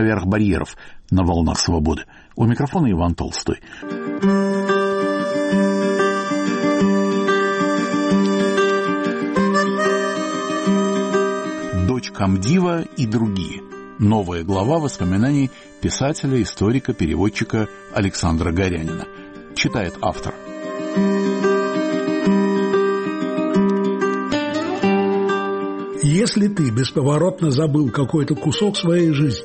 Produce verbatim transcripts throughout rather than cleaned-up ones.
поверх барьеров на волнах свободы. У микрофона Иван Толстой. Дочь комдива и другие. Новая глава воспоминаний писателя, историка, переводчика Александра Горянина. Читает автор. Если ты бесповоротно забыл какой-то кусок своей жизни,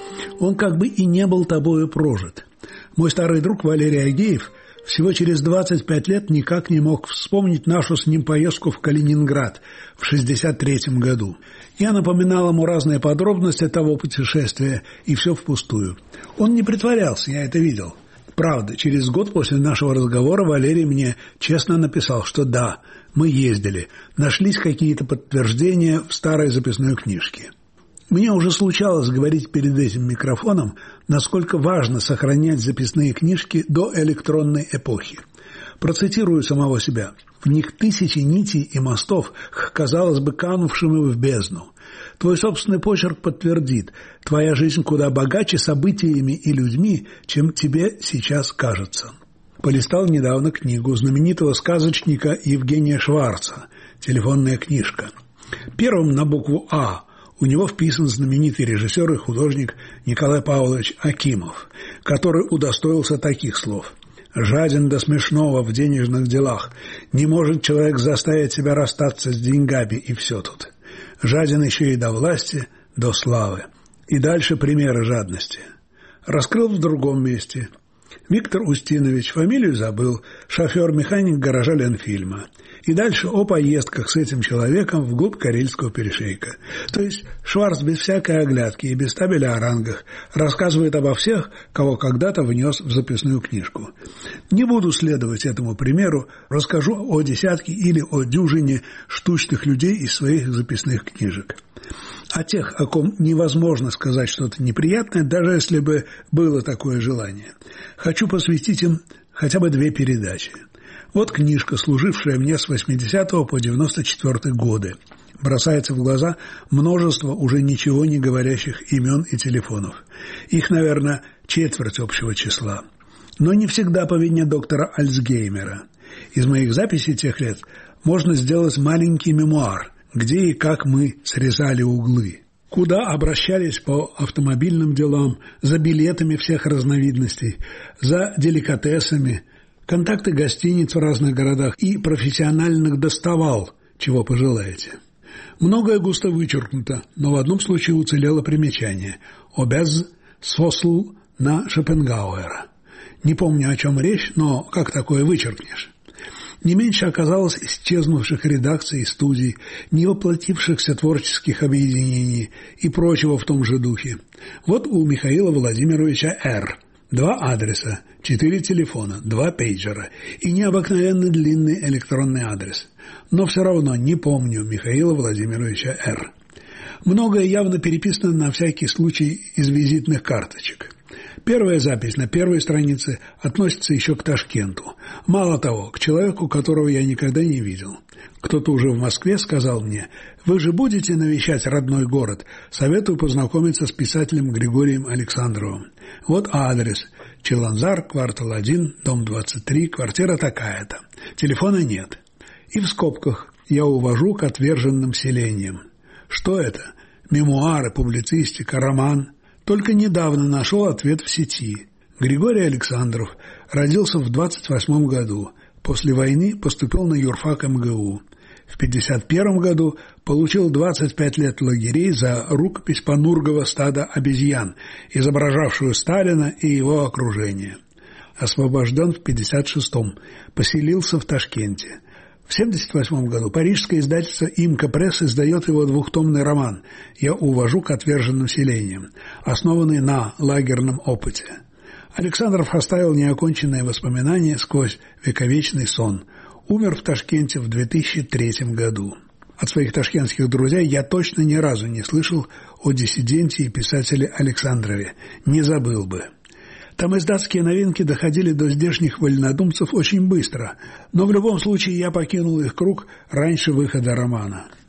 он как бы и не был тобою прожит. Мой старый друг Валерий Агеев всего через двадцать пять лет никак не мог вспомнить нашу с ним поездку в Калининград в шестьдесят третьем году. Я напоминал ему разные подробности того путешествия, и все впустую. Он не притворялся, я это видел. Правда, через год после нашего разговора Валерий мне честно написал, что да, мы ездили, нашлись какие-то подтверждения в старой записной книжке. Мне уже случалось говорить перед этим микрофоном, насколько важно сохранять записные книжки до электронной эпохи. Процитирую самого себя. В них тысячи нитей и мостов, казалось бы, канувшими в бездну. Твой собственный почерк подтвердит, твоя жизнь куда богаче событиями и людьми, чем тебе сейчас кажется. Полистал недавно книгу знаменитого сказочника Евгения Шварца «Телефонная книжка». Первым на букву «А» у него вписан знаменитый режиссер и художник Николай Павлович Акимов, который удостоился таких слов: «Жаден до смешного в денежных делах. Не может человек заставить себя расстаться с деньгами, и все тут. Жаден еще и до власти, до славы». И дальше примеры жадности. Раскрыл в другом месте. Виктор Устинович, фамилию забыл, шофер-механик гаража Ленфильма. И дальше о поездках с этим человеком вглубь Карельского перешейка. То есть Шварц без всякой оглядки и без табеля о рангах рассказывает обо всех, кого когда-то внес в записную книжку. Не буду следовать этому примеру, расскажу о десятке или о дюжине штучных людей из своих записных книжек. О тех, о ком невозможно сказать что-то неприятное, даже если бы было такое желание. Хочу посвятить им хотя бы две передачи. Вот книжка, служившая мне с восьмидесятого по девяносто четвёртый годы. Бросается в глаза множество уже ничего не говорящих имен и телефонов. Их, наверное, четверть общего числа. Но не всегда по вине доктора Альцгеймера. Из моих записей тех лет можно сделать маленький мемуар, где и как мы срезали углы. Куда обращались по автомобильным делам, за билетами всех разновидностей, за деликатесами, контакты гостиниц в разных городах и профессиональных доставал, чего пожелаете. Многое густо вычеркнуто, но в одном случае уцелело примечание «Обез сосл на Шопенгауэра». Не помню, о чем речь, но как такое вычеркнешь? Не меньше оказалось исчезнувших редакций и студий, не воплотившихся творческих объединений и прочего в том же духе. Вот у Михаила Владимировича Р. Два адреса, четыре телефона, два пейджера и необыкновенно длинный электронный адрес. Но все равно не помню Михаила Владимировича Р. Многое явно переписано на всякий случай из визитных карточек. Первая запись на первой странице относится еще к Ташкенту. Мало того, к человеку, которого я никогда не видел. Кто-то уже в Москве сказал мне: «Вы же будете навещать родной город? Советую познакомиться с писателем Григорием Александровым. Вот адрес. Челанзар, квартал один, дом двадцать три, квартира такая-то. Телефона нет». И в скобках: «Я увожу к отверженным селениям». Что это? Мемуары, публицистика, роман? Только недавно нашел ответ в сети. Григорий Александров родился в двадцать восьмом году. После войны поступил на юрфак эм гэ у. В пятьдесят первом году получил двадцать пять лет лагерей за рукопись Панургова «Стадо обезьян», изображавшую Сталина и его окружение. Освобожден в пятьдесят шестом. Поселился в Ташкенте. В семьдесят восьмом году парижское издательство «Имка Пресс» издает его двухтомный роман «Я увожу к отверженным селениям», основанный на лагерном опыте. Александров оставил неоконченные воспоминания сквозь вековечный сон. Умер в Ташкенте в две тысячи третьем году. От своих ташкентских друзей я точно ни разу не слышал о диссиденте и писателе Александрове. Не забыл бы. Там издатские новинки доходили до здешних вольнодумцев очень быстро, но в любом случае я покинул их круг раньше выхода романа.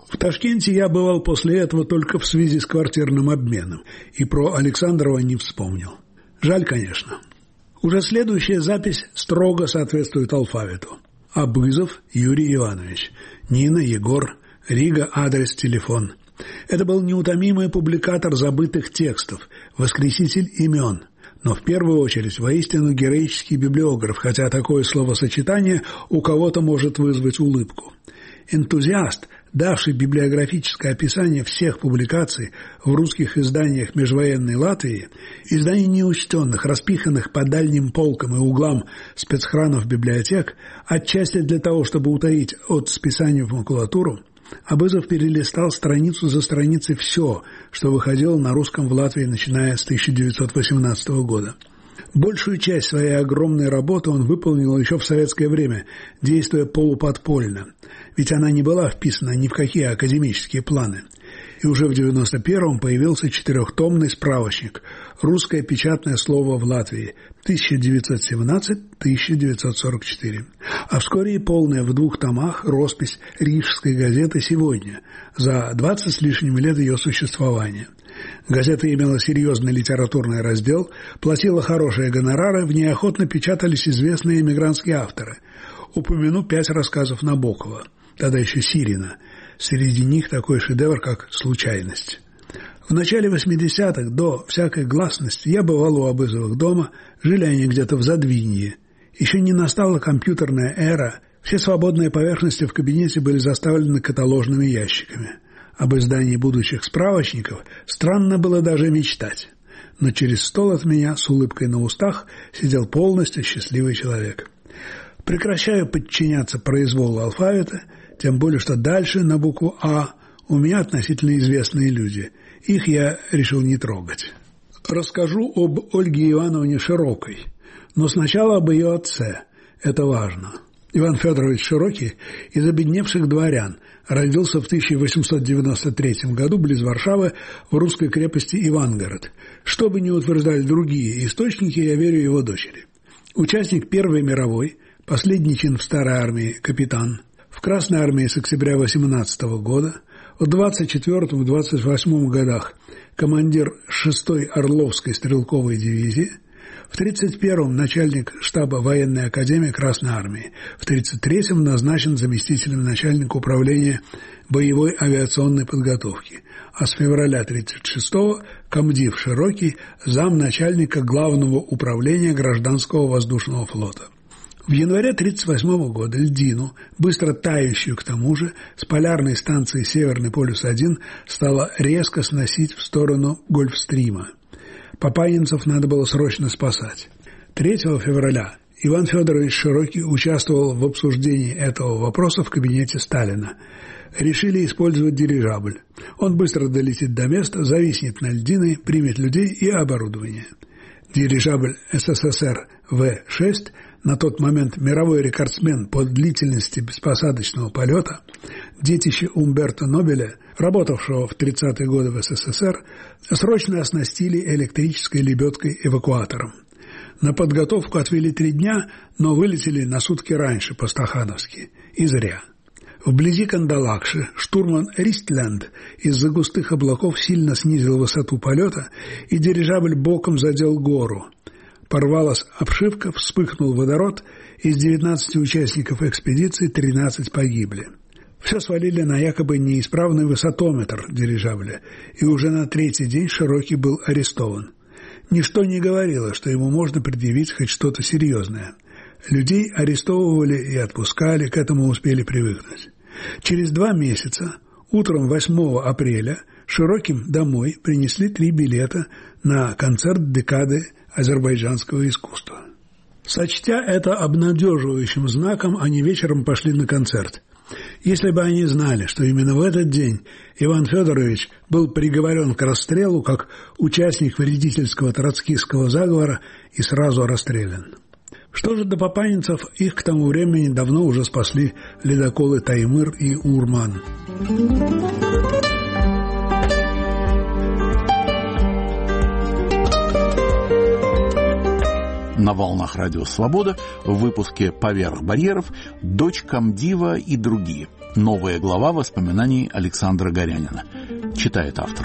В Ташкенте я бывал после этого только в связи с квартирным обменом, и про Александрова не вспомнил. Жаль, конечно. Уже следующая запись строго соответствует алфавиту. Абызов Юрий Иванович, Нина, Егор, Рига, адрес, телефон. Это был неутомимый публикатор забытых текстов, воскреситель имен, но в первую очередь воистину героический библиограф, хотя такое словосочетание у кого-то может вызвать улыбку. Энтузиаст, давший библиографическое описание всех публикаций в русских изданиях межвоенной Латвии, изданий неучтенных, распиханных по дальним полкам и углам спецхранов библиотек, отчасти для того, чтобы утаить от списания в макулатуру, Абызов перелистал страницу за страницей все, что выходило на русском в Латвии, начиная с тысяча девятьсот восемнадцатого года. Большую часть своей огромной работы он выполнил еще в советское время, действуя полуподпольно, ведь она не была вписана ни в какие академические планы. И уже в девяносто первом появился четырехтомный справочник «Русское печатное слово в Латвии» тысяча девятьсот семнадцать — тысяча девятьсот сорок четыре, а вскоре и полная в двух томах роспись Рижской газеты «Сегодня» за двадцать с лишним лет ее существования. Газета имела серьезный литературный раздел, платила хорошие гонорары, в ней охотно печатались известные эмигрантские авторы. Упомяну пять рассказов Набокова, тогда еще Сирина. Среди них такой шедевр, как «Случайность». В начале восьмидесятых, до всякой гласности, я бывал у Абызовых дома, жили они где-то в Задвинье. Еще не настала компьютерная эра, все свободные поверхности в кабинете были заставлены каталожными ящиками. Об издании будущих справочников странно было даже мечтать. Но через стол от меня, с улыбкой на устах, сидел полностью счастливый человек. Прекращаю подчиняться произволу алфавита, тем более, что дальше, на букву «А», у меня относительно известные люди. Их я решил не трогать. Расскажу об Ольге Ивановне Широкой, но сначала об ее отце. Это важно. Иван Федорович Широкий из обедневших дворян родился в тысяча восемьсот девяносто третьем году близ Варшавы в русской крепости Ивангород. Что бы ни утверждали другие источники, я верю его дочери. Участник Первой мировой, последний чин в Старой армии, капитан, в Красной армии с октября восемнадцатого года, в двадцать четвёртом — двадцать восьмом годах командир шестой Орловской стрелковой дивизии, в тридцать первом начальник штаба военной академии Красной армии, в тридцать третьем назначен заместителем начальника управления боевой авиационной подготовки, а с февраля тридцать шестого комдив Широкий замначальника главного управления гражданского воздушного флота. В январе тридцать восьмого года льдину, быстро тающую к тому же, с полярной станции Северный полюс-один стало резко сносить в сторону Гольфстрима. Папанинцев надо было срочно спасать. третьего февраля Иван Федорович Широкий участвовал в обсуждении этого вопроса в кабинете Сталина. Решили использовать дирижабль. Он быстро долетит до места, зависнет на льдиной, примет людей и оборудование. Дирижабль СССР вэ шесть, на тот момент мировой рекордсмен по длительности беспосадочного полета, детище Умберто Нобеля, работавшего в тридцатые годы в СССР, срочно оснастили электрической лебедкой-эвакуатором. На подготовку отвели три дня, но вылетели на сутки раньше по-стахановски. И зря. Вблизи Кандалакши штурман Ристлянд из-за густых облаков сильно снизил высоту полета, и дирижабль боком задел гору. Порвалась обшивка, вспыхнул водород, из девятнадцати участников экспедиции тринадцать погибли. Все свалили на якобы неисправный высотометр дирижабля, и уже на третий день Широкий был арестован. Ничто не говорило, что ему можно предъявить хоть что-то серьезное. Людей арестовывали и отпускали, к этому успели привыкнуть. Через два месяца, утром восьмого апреля, Широким домой принесли три билета на концерт декады азербайджанского искусства. Сочтя это обнадеживающим знаком, они вечером пошли на концерт. Если бы они знали, что именно в этот день Иван Федорович был приговорен к расстрелу как участник вредительского троцкистского заговора и сразу расстрелян. Что же до папанинцев, их к тому времени давно уже спасли ледоколы «Таймыр» и «Урман». На волнах радио «Свобода» в выпуске «Поверх барьеров» дочь комдива и другие. Новая глава воспоминаний Александра Горянина. Читает автор.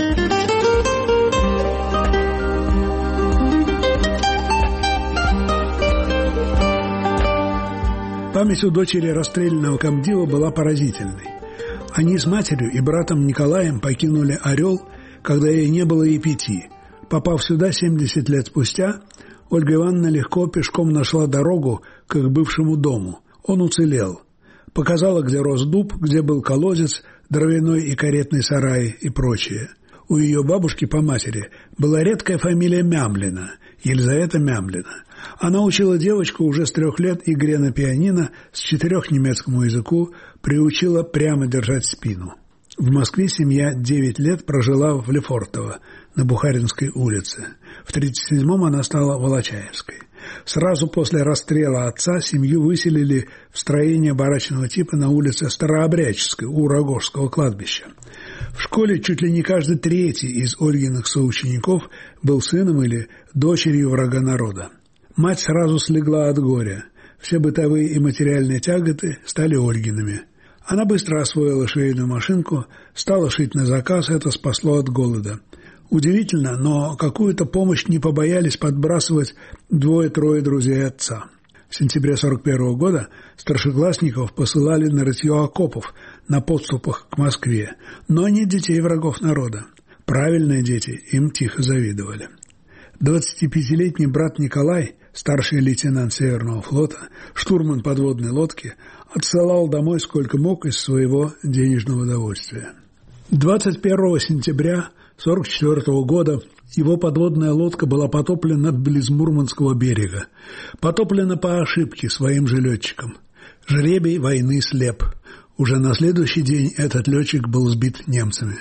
Память у дочери расстрелянного комдива была поразительной. Они с матерью и братом Николаем покинули Орел, когда ей не было и пяти. Попав сюда семьдесят лет спустя, Ольга Ивановна легко пешком нашла дорогу к их бывшему дому. Он уцелел. Показала, где рос дуб, где был колодец, дровяной и каретный сарай и прочее. У ее бабушки по матери была редкая фамилия Мямлина, Елизавета Мямлина. Она учила девочку уже с трех лет игре на пианино, с четырех немецкому языку, приучила прямо держать спину. В Москве семья девять лет прожила в Лефортово, на Бухаринской улице. В тридцать седьмом она стала Волочаевской. Сразу после расстрела отца семью выселили в строение барачного типа на улице Старообрядческой у Рогожского кладбища. В школе чуть ли не каждый третий из Ольгиных соучеников был сыном или дочерью врага народа. Мать сразу слегла от горя. Все бытовые и материальные тяготы стали Ольгиными. Она быстро освоила швейную машинку, стала шить на заказ, это спасло от голода. Удивительно, но какую-то помощь не побоялись подбрасывать двое-трое друзей отца. В сентябре сорок первого года старшеклассников посылали на рытье окопов на подступах к Москве, но не детей врагов народа. Правильные дети им тихо завидовали. двадцатипятилетний брат Николай, старший лейтенант Северного флота, штурман подводной лодки, отсылал домой сколько мог из своего денежного удовольствия. двадцать первого сентября сорок четвёртого года его подводная лодка была потоплена близ Мурманского берега. Потоплена по ошибке своим же летчиком. Жребий войны слеп. Уже на следующий день этот летчик был сбит немцами.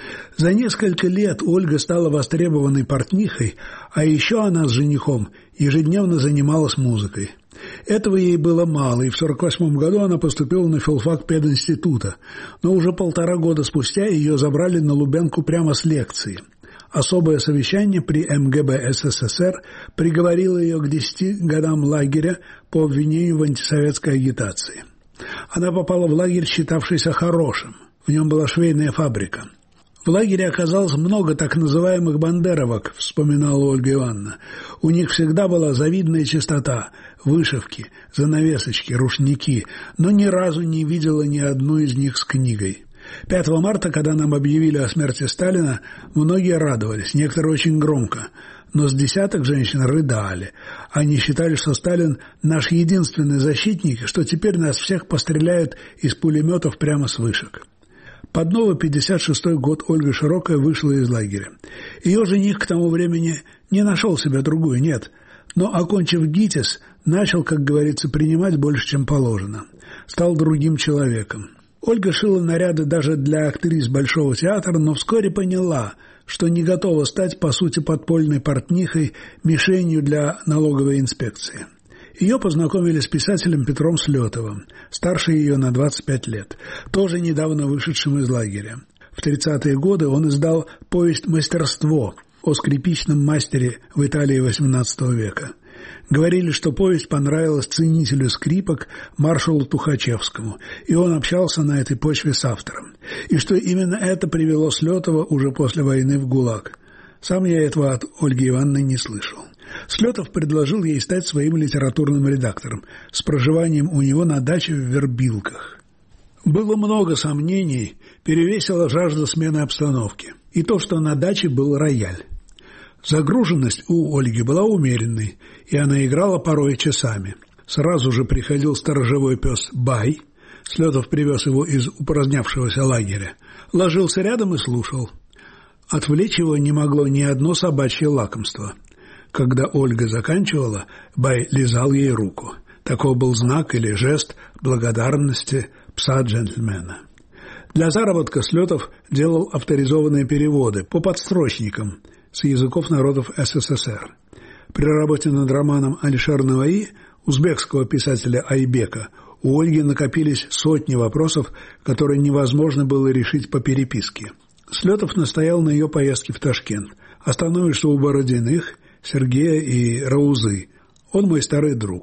За несколько лет Ольга стала востребованной портнихой, а еще она с женихом ежедневно занималась музыкой. Этого ей было мало, и в сорок восьмом году она поступила на филфак пединститута, но уже полтора года спустя ее забрали на Лубянку прямо с лекции. Особое совещание при эм гэ бэ эс эс эс эр приговорило ее к десяти годам лагеря по обвинению в антисоветской агитации. Она попала в лагерь, считавшийся хорошим. В нем была швейная фабрика. В лагере оказалось много так называемых бандеровок, вспоминала Ольга Ивановна. У них всегда была завидная чистота, вышивки, занавесочки, рушники, но ни разу не видела ни одну из них с книгой. пятого марта, когда нам объявили о смерти Сталина, многие радовались, некоторые очень громко, но с десяток женщин рыдали. Они считали, что Сталин наш единственный защитник, что теперь нас всех постреляют из пулеметов прямо с вышек. Под новый пятьдесят шестой год Ольга Широкая вышла из лагеря. Ее жених к тому времени не нашел себе другую, нет, но, окончив ГИТИС, начал, как говорится, принимать больше, чем положено. Стал другим человеком. Ольга шила наряды даже для актрис Большого театра, но вскоре поняла, что не готова стать, по сути, подпольной портнихой, мишенью для налоговой инспекции. Ее познакомили с писателем Петром Слетовым, старше ее на двадцать пять лет, тоже недавно вышедшим из лагеря. В тридцатые годы он издал повесть «Мастерство» о скрипичном мастере в Италии восемнадцатого века. Говорили, что повесть понравилась ценителю скрипок маршалу Тухачевскому, и он общался на этой почве с автором, и что именно это привело Слетова уже после войны в ГУЛАГ. Сам я этого от Ольги Ивановны не слышал. Слетов предложил ей стать своим литературным редактором с проживанием у него на даче в Вербилках. Было много сомнений, перевесила жажда смены обстановки, и то, что на даче был рояль. Загруженность у Ольги была умеренной, и она играла порой часами. Сразу же приходил сторожевой пес Бай, Слетов привез его из упразднявшегося лагеря, ложился рядом и слушал. Отвлечь его не могло ни одно собачье лакомство. Когда Ольга заканчивала, Бай лизал ей руку. Таков был знак или жест благодарности пса-джентльмена. Для заработка Слетов делал авторизованные переводы по подстрочникам с языков народов эс эс эс эр. При работе над романом Алишер Наваи, узбекского писателя Айбека, у Ольги накопились сотни вопросов, которые невозможно было решить по переписке. Слетов настоял на ее поездке в Ташкент. Остановишься у Бородиных, Сергея и Раузы. Он мой старый друг.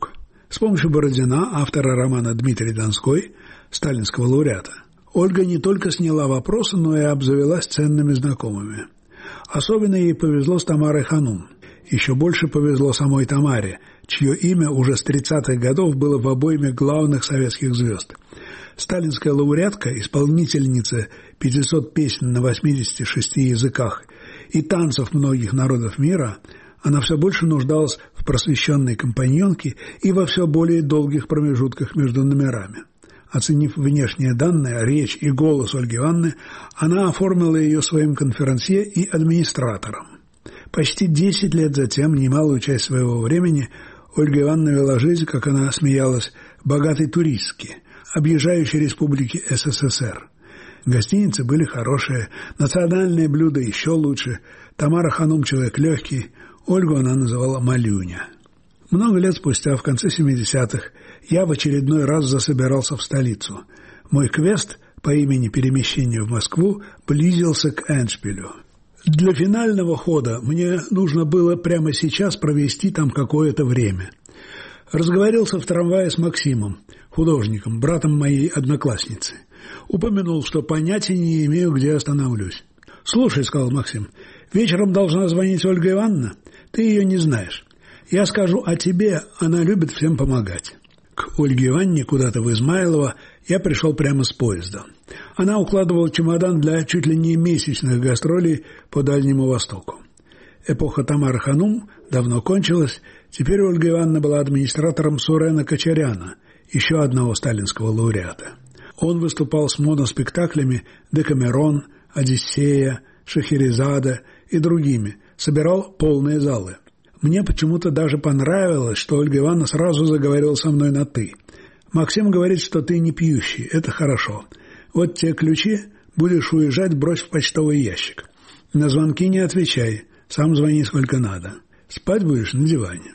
С помощью Бородина, автора романа «Дмитрий Донской», сталинского лауреата, Ольга не только сняла вопросы, но и обзавелась ценными знакомыми. Особенно ей повезло с Тамарой Ханум. Еще больше повезло самой Тамаре, чье имя уже с тридцатых годов было в обойме главных советских звезд. Сталинская лауреатка, исполнительница пятисот песен на восьмидесяти шести языках и танцев многих народов мира, она все больше нуждалась в просвещенной компаньонке и во все более долгих промежутках между номерами. Оценив внешние данные, речь и голос Ольги Ивановны, она оформила ее своим конферансье и администратором. Почти десять лет затем, немалую часть своего времени, Ольга Ивановна вела жизнь, как она смеялась, богатой туристки, объезжающей республики СССР. Гостиницы были хорошие, национальные блюда еще лучше, Тамара Ханум человек легкий, Ольгу она называла Малюня. Много лет спустя, в конце семидесятых, я в очередной раз засобирался в столицу. Мой квест по имени перемещения в Москву близился к эндшпилю. Для финального хода мне нужно было прямо сейчас провести там какое-то время. Разговорился в трамвае с Максимом, художником, братом моей одноклассницы. Упомянул, что понятия не имею, где остановлюсь. «Слушай», — сказал Максим, — «вечером должна звонить Ольга Ивановна. Ты ее не знаешь. Я скажу о тебе, она любит всем помогать». К Ольге Ивановне куда-то в Измайлово я пришел прямо с поезда. Она укладывала чемодан для чуть ли не месячных гастролей по Дальнему Востоку. Эпоха Тамары Ханум давно кончилась, теперь Ольга Ивановна была администратором Сурена Качаряна, еще одного сталинского лауреата. Он выступал с моноспектаклями «Декамерон», «Одиссея», «Шахерезада» и другими, собирал полные залы. Мне почему-то даже понравилось, что Ольга Ивановна сразу заговорила со мной на «ты». «Максим говорит, что ты не пьющий, это хорошо. Вот те ключи, будешь уезжать, брось в почтовый ящик. На звонки не отвечай, сам звони сколько надо. Спать будешь на диване».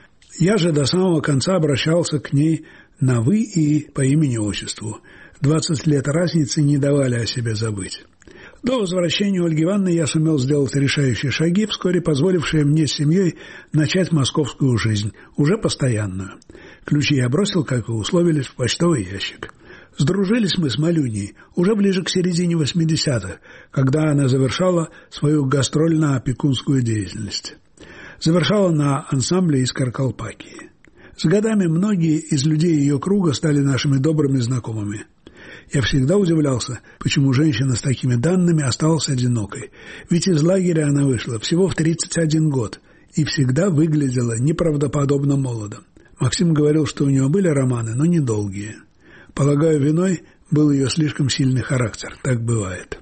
Я же до самого конца обращался к ней на «вы» и по имени-отчеству. Двадцать лет разницы не давали о себе забыть. До возвращения Ольги Ивановны я сумел сделать решающие шаги, вскоре позволившие мне с семьей начать московскую жизнь, уже постоянную. Ключи я бросил, как и условились, в почтовый ящик. Сдружились мы с Малюней уже ближе к середине восьмидесятых, когда она завершала свою гастрольно-опекунскую деятельность. Завершала на ансамбле из Каркалпакии. С годами многие из людей ее круга стали нашими добрыми знакомыми. Я всегда удивлялся, почему женщина с такими данными осталась одинокой. Ведь из лагеря она вышла всего в тридцать один год и всегда выглядела неправдоподобно молодо. Максим говорил, что у нее были романы, но недолгие. Полагаю, виной был ее слишком сильный характер. Так бывает.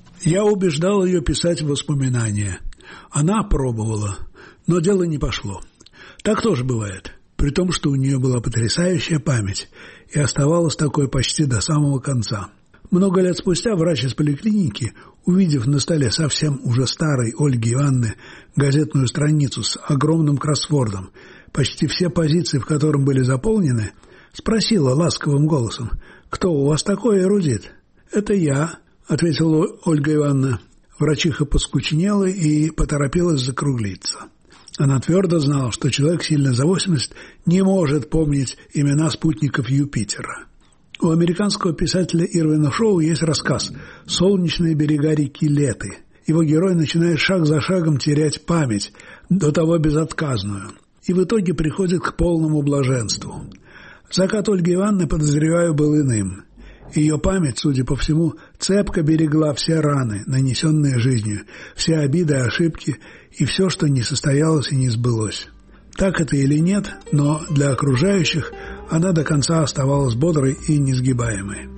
Я убеждал ее писать воспоминания. Она пробовала, но дело не пошло. Так тоже бывает. При том, что у нее была потрясающая память и оставалась такой почти до самого конца. Много лет спустя врач из поликлиники, увидев на столе совсем уже старой Ольги Ивановны газетную страницу с огромным кроссвордом, почти все позиции в котором были заполнены, спросила ласковым голосом: «Кто у вас такой эрудит?» «Это я», — ответила Ольга Ивановна. Врачиха поскучнела и поторопилась закруглиться. Она твердо знала, что человек сильно за восемьдесят не может помнить имена спутников Юпитера. У американского писателя Ирвина Шоу есть рассказ «Солнечные берега реки Леты». Его герой начинает шаг за шагом терять память, до того безотказную, и в итоге приходит к полному блаженству. Закат Ольги Ивановны, подозреваю, был иным. Ее память, судя по всему, цепко берегла все раны, нанесенные жизнью, все обиды, ошибки и все, что не состоялось и не сбылось. Так это или нет, но для окружающих она до конца оставалась бодрой и несгибаемой.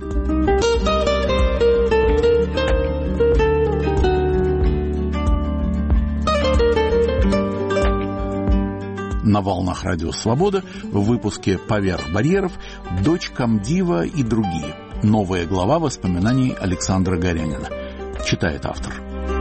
На волнах Радио Свобода в выпуске «Поверх барьеров» «Дочь комдива и другие». Новая глава воспоминаний Александра Горянина. Читает автор.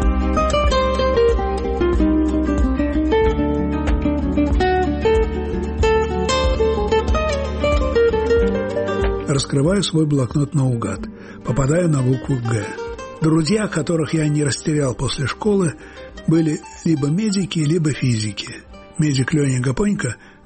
Раскрываю свой блокнот наугад. Попадаю на букву «Г». Друзья, которых я не растерял после школы, были либо медики, либо физики. Медик Леня Гапонько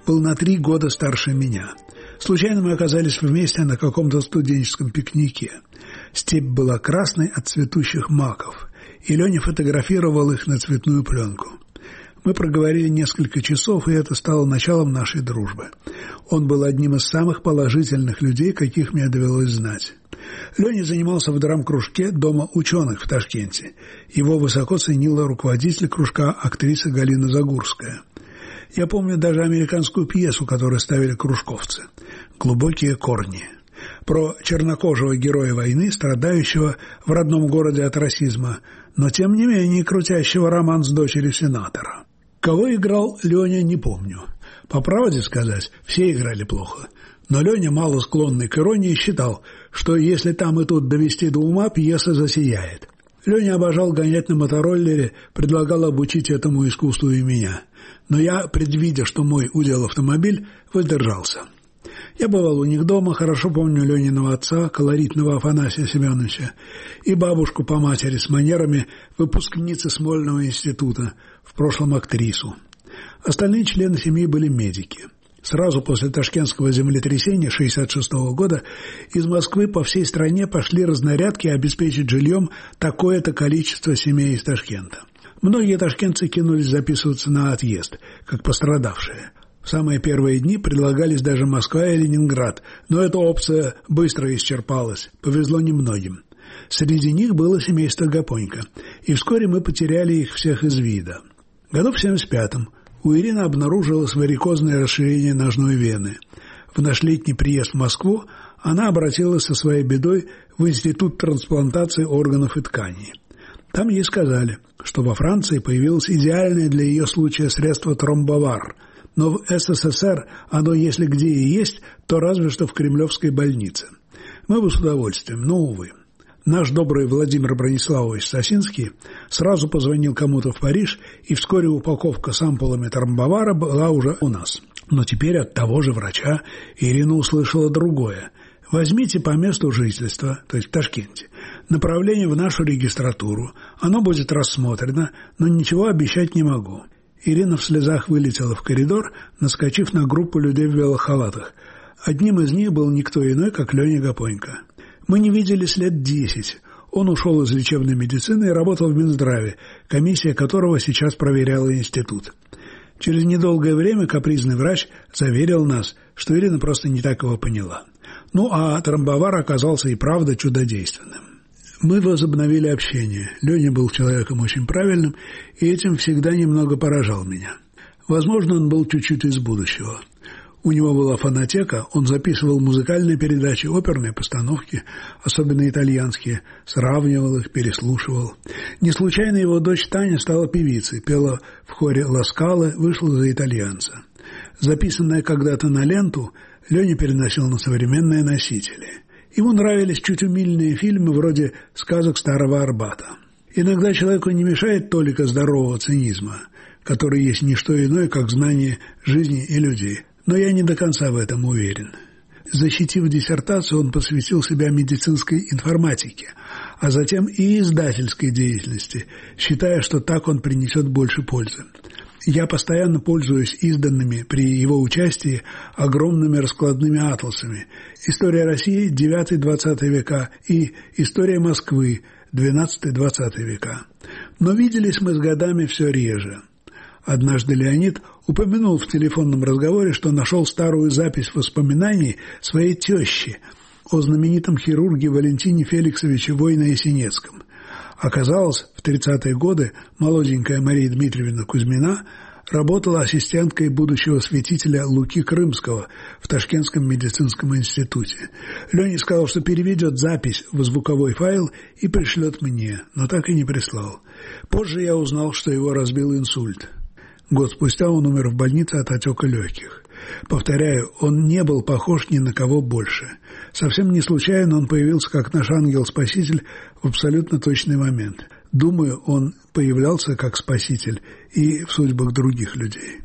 был на три года старше меня. Случайно мы оказались вместе на каком-то студенческом пикнике. Степь была красной от цветущих маков, и Леня фотографировал их на цветную пленку. Мы проговорили несколько часов, и это стало началом нашей дружбы. Он был одним из самых положительных людей, каких мне довелось знать. Леня занимался в драм-кружке Дома ученых в Ташкенте. Его высоко ценила руководитель кружка актриса Галина Загурская. Я помню даже американскую пьесу, которую ставили кружковцы «Глубокие корни», про чернокожего героя войны, страдающего в родном городе от расизма, но тем не менее крутящего роман с дочерью сенатора. Кого играл Леня, не помню. По правде сказать, все играли плохо. Но Леня, мало склонный к иронии, считал, что если там и тут довести до ума, пьеса засияет. Леня обожал гонять на мотороллере, предлагал обучить этому искусству и меня. Но я, предвидя, что мой удел автомобиль, воздержался. Я бывал у них дома, хорошо помню Лениного отца, колоритного Афанасия Семеновича, и бабушку по матери с манерами выпускницы Смольного института, в прошлом актрису. Остальные члены семьи были медики. Сразу после ташкентского землетрясения шестьдесят шестого года из Москвы по всей стране пошли разнарядки обеспечить жильем такое-то количество семей из Ташкента. Многие ташкентцы кинулись записываться на отъезд, как пострадавшие. В самые первые дни предлагались даже Москва и Ленинград, но эта опция быстро исчерпалась, повезло немногим. Среди них было семейство Гапонько, и вскоре мы потеряли их всех из вида. Году в семьдесят пятом у Ирины обнаружилось варикозное расширение ножной вены. В наш летний приезд в Москву она обратилась со своей бедой в Институт трансплантации органов и тканей. Там ей сказали, что во Франции появилось идеальное для ее случая средство тромбовар, но в СССР оно, если где и есть, то разве что в Кремлевской больнице. Мы бы с удовольствием, но, увы. Наш добрый Владимир Брониславович Сосинский сразу позвонил кому-то в Париж, и вскоре упаковка с ампулами тромбовара была уже у нас. Но теперь от того же врача Ирина услышала другое. Возьмите по месту жительства, то есть в Ташкенте, направление в нашу регистратуру. Оно будет рассмотрено, но ничего обещать не могу. Ирина в слезах вылетела в коридор, наскочив на группу людей в велохалатах. Одним из них был никто иной, как Леня Гапонько. Мы не виделись лет десять. Он ушел из лечебной медицины и работал в Минздраве, комиссия которого сейчас проверяла институт. Через недолгое время капризный врач заверил нас, что Ирина просто не так его поняла. Ну, а тромбовар оказался и правда чудодейственным. Мы возобновили общение. Леня был человеком очень правильным, и этим всегда немного поражал меня. Возможно, он был чуть-чуть из будущего. У него была фонотека, он записывал музыкальные передачи, оперные постановки, особенно итальянские, сравнивал их, переслушивал. Не случайно его дочь Таня стала певицей, пела в хоре «Ла Скала», вышла за итальянца. Записанное когда-то на ленту, Леня переносил на современные носители. Ему нравились чуть умильные фильмы вроде «Сказок Старого Арбата». Иногда человеку не мешает толика здорового цинизма, который есть не что иное, как знание жизни и людей. Но я не до конца в этом уверен. Защитив диссертацию, он посвятил себя медицинской информатике, а затем и издательской деятельности, считая, что так он принесет больше пользы. Я постоянно пользуюсь изданными при его участии огромными раскладными атласами «История России девятый-двадцатый века» и «История Москвы двенадцатый-двадцатый века». Но виделись мы с годами все реже. Однажды Леонид упомянул в телефонном разговоре, что нашел старую запись воспоминаний своей тещи о знаменитом хирурге Валентине Феликсовиче Войно-Ясенецком. Оказалось, в тридцатые годы молоденькая Мария Дмитриевна Кузьмина работала ассистенткой будущего святителя Луки Крымского в Ташкентском медицинском институте. Леня сказал, что переведет запись в звуковой файл и пришлет мне, но так и не прислал. Позже я узнал, что его разбил инсульт. Год спустя он умер в больнице от отека легких. Повторяю, он не был похож ни на кого больше. Совсем не случайно он появился как наш ангел-спаситель в абсолютно точный момент. Думаю, он появлялся как спаситель и в судьбах других людей.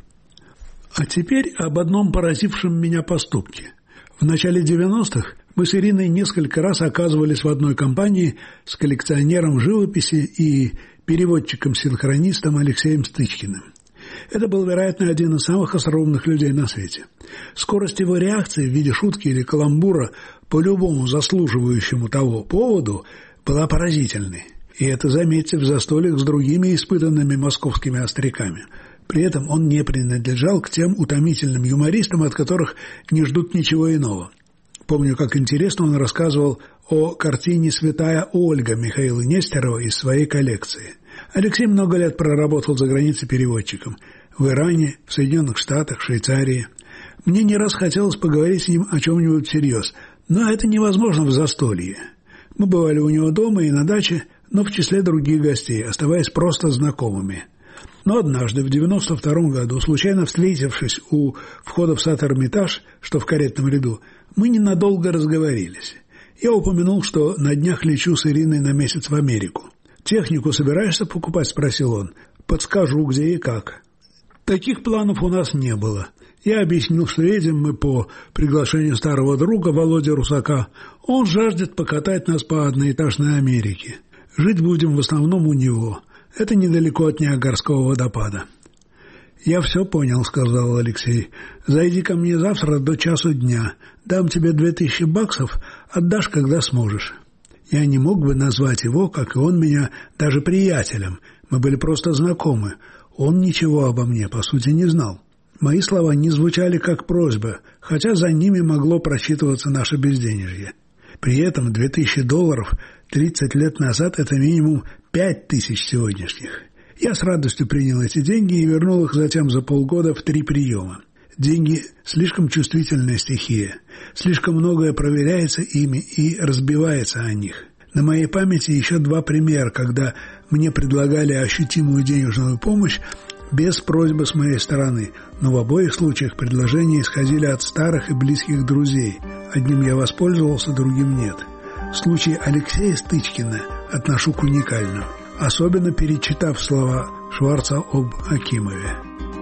А теперь об одном поразившем меня поступке. В начале девяностых мы с Ириной несколько раз оказывались в одной компании с коллекционером живописи и переводчиком-синхронистом Алексеем Стычкиным. Это был, вероятно, один из самых остроумных людей на свете. Скорость его реакции в виде шутки или каламбура по любому заслуживающему того поводу была поразительной. И это, заметьте, в застольях с другими испытанными московскими остряками. При этом он не принадлежал к тем утомительным юмористам, от которых не ждут ничего иного. Помню, как интересно он рассказывал о картине «Святая Ольга» Михаила Нестерова из своей коллекции. Алексей много лет проработал за границей переводчиком. В Иране, в Соединенных Штатах, Швейцарии. Мне не раз хотелось поговорить с ним о чем-нибудь всерьез, но это невозможно в застолье. Мы бывали у него дома и на даче, но в числе других гостей, оставаясь просто знакомыми. Но однажды, в девяносто втором году, случайно встретившись у входа в сад Эрмитаж, что в каретном ряду, мы ненадолго разговорились. Я упомянул, что на днях лечу с Ириной на месяц в Америку. «Технику собираешься покупать?» – спросил он. «Подскажу, где и как». Таких планов у нас не было. Я объяснил, что едем мы по приглашению старого друга Володи Русака. Он жаждет покатать нас по одноэтажной Америке. Жить будем в основном у него. Это недалеко от Ниагарского водопада. «Я все понял», — сказал Алексей. «Зайди ко мне завтра до часу дня. Дам тебе две тысячи баксов, отдашь, когда сможешь». Я не мог бы назвать его, как и он меня, даже приятелем. Мы были просто знакомы. Он ничего обо мне, по сути, не знал. Мои слова не звучали как просьба, хотя за ними могло просчитываться наше безденежье. При этом две тысячи долларов тридцать лет назад – это минимум пять тысяч сегодняшних. Я с радостью принял эти деньги и вернул их затем за полгода в три приема. Деньги – слишком чувствительная стихия. Слишком многое проверяется ими и разбивается о них. На моей памяти еще два примера, когда мне предлагали ощутимую денежную помощь без просьбы с моей стороны, но в обоих случаях предложения исходили от старых и близких друзей. Одним я воспользовался, другим нет. Случай Алексея Стычкина отношу к уникальному, особенно перечитав слова Шварца об Акимове.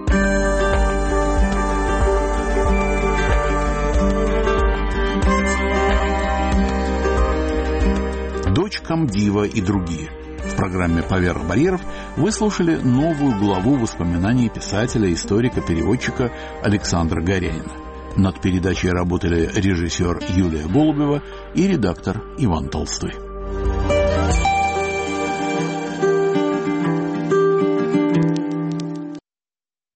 «Дочь комдива» и другие. В программе «Поверх барьеров» вы слушали новую главу воспоминаний писателя, историка, переводчика Александра Горянина. Над передачей работали режиссер Юлия Голубева и редактор Иван Толстой.